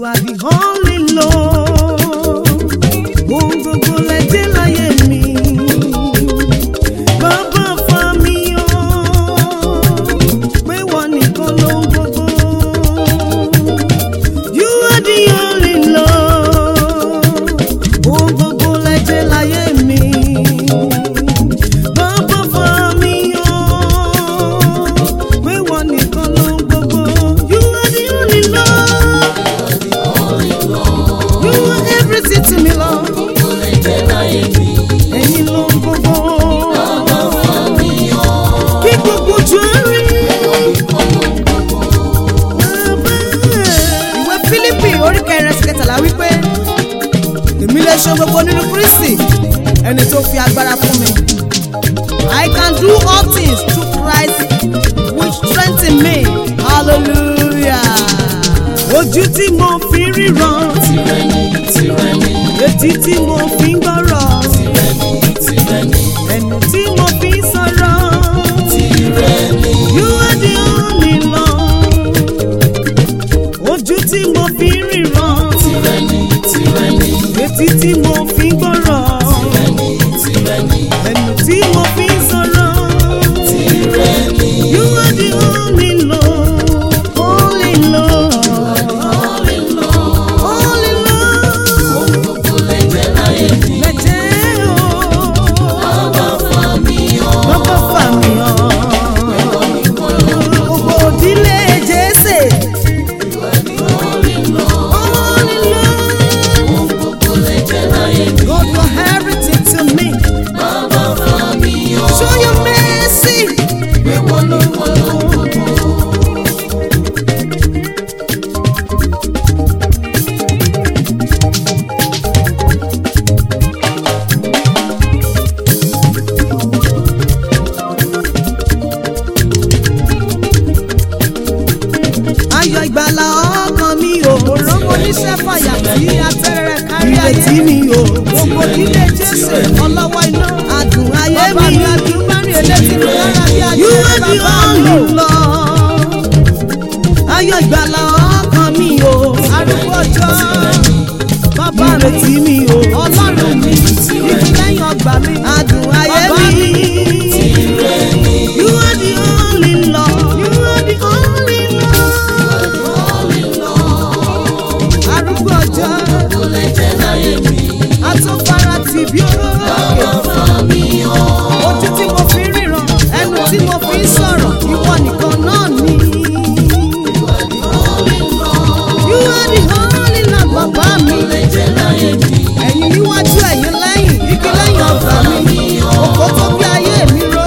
You are the only Lord. Ohun gbogbo lẹ́jẹ̀ láyé mi. Bàbá fà mí yọ. Pé wọ́n nìkan ló ń gbogbo. You are the only Lord. Ohun gbogbo lẹ́jẹ̀ láyé mi. Bàbá fà mí yọ. Pé wọ́n nìkan ló ń gbogbo. You are the only Lord. You are everything to me, Lord. Ẹ̀yin ló ń gbogbo. Kí gbogbo jù ẹ́ rí. Ìwé Fílípì orí kẹrin ẹsẹ̀ kẹtàlá wípé èmi lè ṣe gbogbo nínú Kristi ẹni tó fi agbára fún mi. I can do all things through Christ which strengthen me. Hallelujah. Ojú tí mo fi ríran. Etí tí mo fi ń gbọ́rọ̀. Ẹnu tí mo fi ń sọ̀rọ̀. You are the only Lord. Ojú tí mo fi ń ríran. Etí tí mo fi ń gbọ́rọ̀. Ẹnu tí mo fi ń sọ̀rọ̀. You are the only Lord. Only Lord. Only Lord. Lẹ́jẹ̀ o. Bàbá fà mí yọ. Gbogbo òdílé Jésè. Only Lord. God, you're everything to me. Show your mercy. Ayọ̀ ìgbàlà ọkàn mi o. Òrómọ oníṣẹ́ fàyà tí atẹ́rẹrẹ kárí ayé. Ìrètí mi o. Gbogbo ìdílé Jésù ọlọ́wọ́ iná. Adùn ayé mi. Bàbá mi adùn márùn elétí mi lára bí ayé. You are the only Lord. Ayọ̀ ìgbàlà ọkàn mi o. Arúgbó ọjọ́. Bàbá ìrètí mi o. Ọlọ́run mi. Ìfìlẹ́yìn ọgbà mi. Adùn ayé mi. You are the only Lord. You are the only Lord. Arúgbó ọjọ́. Atọ́fara tì bí olóòkè. Ojú tí mo fi ríran, ẹnu tí mo fi ń sọ̀rọ̀, ìwọ nìkan náà ni. You are the only Lord, bàbá mi. Ẹ̀yin níwájú, ẹ̀yin lẹ́yìn, igi lẹ́yìn ọgbà mi. Òkò tó bí ayé mi ró.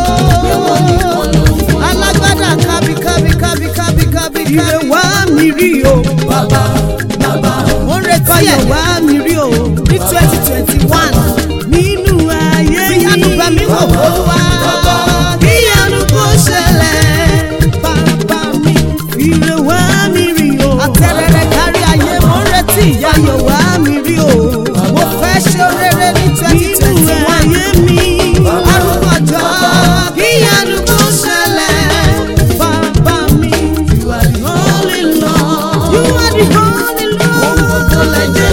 Alágbádá kábí. Ire wá mi rí o. Mo ń retí ẹ̀ wá mi rí o. Ní 2021. Nínú ayé mi. Ìyanu gbà mí wò Olúwa. Ìyanu kò ṣẹlẹ̀. Bàbá mi. Ire wá mi rí o. Àtẹ̀rẹrẹ kárí ayé. Mo ń retí ìyanu wá mi rí o. Mo fẹ́ ṣe rere ní 2021. Nínú ayé mi. Arúgbó ọjọ́. Ìyanu kò ṣẹlẹ̀. Bàbá mi. You are the only Lord. You are the only Lord.